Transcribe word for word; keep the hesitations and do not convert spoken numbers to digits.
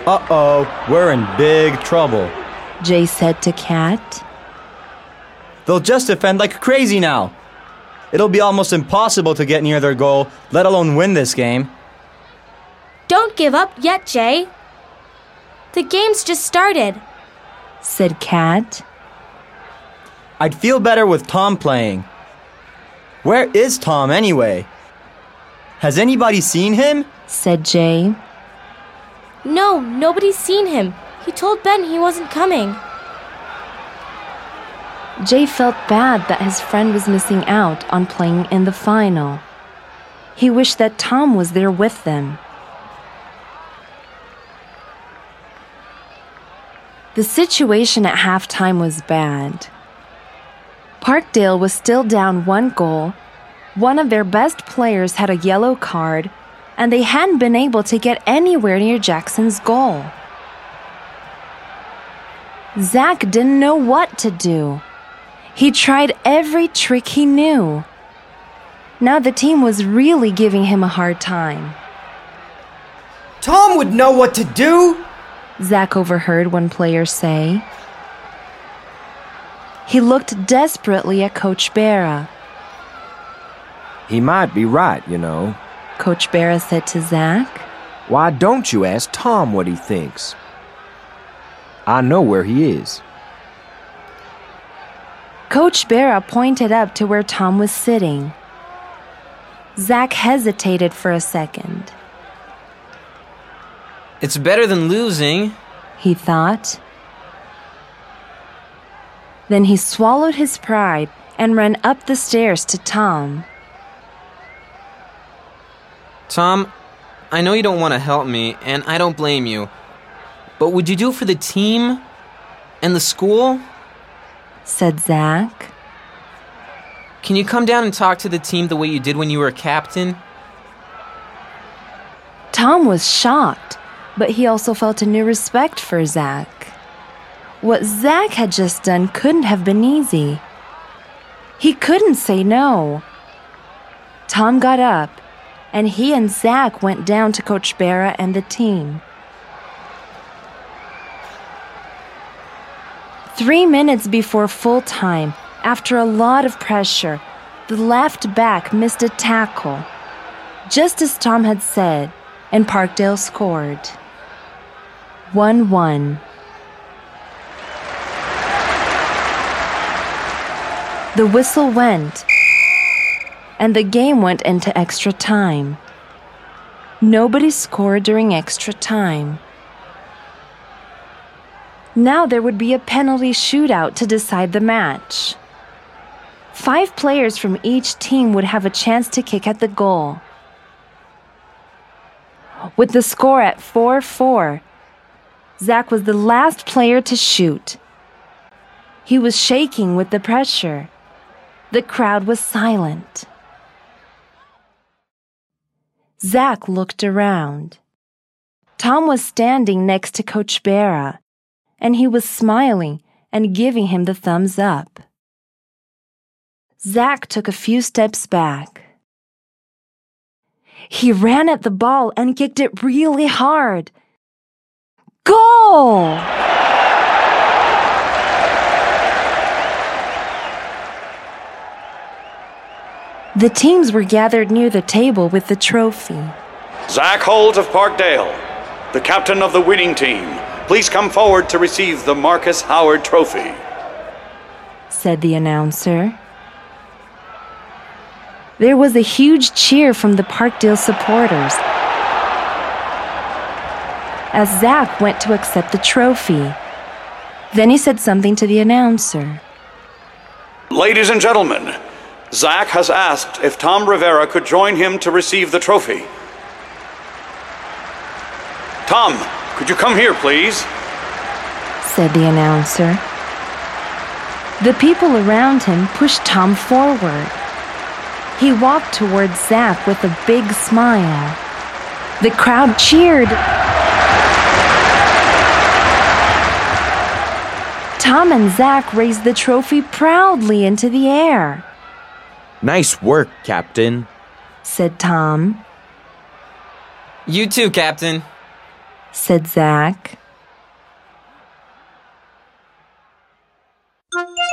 Uh-oh, we're in big trouble, Jay said to Kat. They'll just defend like crazy now. It'll be almost impossible to get near their goal, let alone win this game. Don't give up yet, Jay. The game's just started, said Kat. I'd feel better with Tom playing. Where is Tom anyway? Has anybody seen him? Said Jay. No, nobody's seen him. He told Ben he wasn't coming. Jay felt bad that his friend was missing out on playing in the final. He wished that Tom was there with them. The situation at halftime was bad. Parkdale was still down one goal. One of their best players had a yellow card, and they hadn't been able to get anywhere near Jackson's goal. Zach didn't know what to do. He tried every trick he knew. Now the team was really giving him a hard time. Tom would know what to do, Zach overheard one player say. He looked desperately at Coach Berra. He might be right, you know, Coach Berra said to Zach. Why don't you ask Tom what he thinks? I know where he is. Coach Berra pointed up to where Tom was sitting. Zach hesitated for a second. It's better than losing, he thought. Then he swallowed his pride and ran up the stairs to Tom. Tom, I know you don't want to help me, and I don't blame you. But would you do it for the team and the school? Said Zach. Can you come down and talk to the team the way you did when you were a captain? Tom was shocked, but he also felt a new respect for Zach. What Zach had just done couldn't have been easy. He couldn't say no. Tom got up, and he and Zach went down to Coach Berra and the team. Three minutes before full time, after a lot of pressure, the left back missed a tackle, just as Tom had said, and Parkdale scored. one one. The whistle went, and the game went into extra time. Nobody scored during extra time. Now there would be a penalty shootout to decide the match. Five players from each team would have a chance to kick at the goal. With the score at four four, Zach was the last player to shoot. He was shaking with the pressure. The crowd was silent. Zach looked around. Tom was standing next to Coach Berra, and he was smiling and giving him the thumbs up. Zach took a few steps back. He ran at the ball and kicked it really hard. Goal! The teams were gathered near the table with the trophy. Zach Holt of Parkdale, the captain of the winning team, please come forward to receive the Marcus Howard Trophy, said the announcer. There was a huge cheer from the Parkdale supporters as Zach went to accept the trophy. Then he said something to the announcer. Ladies and gentlemen, Zach has asked if Tom Rivera could join him to receive the trophy. Tom, could you come here, please? Said the announcer. The people around him pushed Tom forward. He walked towards Zach with a big smile. The crowd cheered. Tom and Zach raised the trophy proudly into the air. Nice work, Captain, said Tom. You too, Captain, said Zach.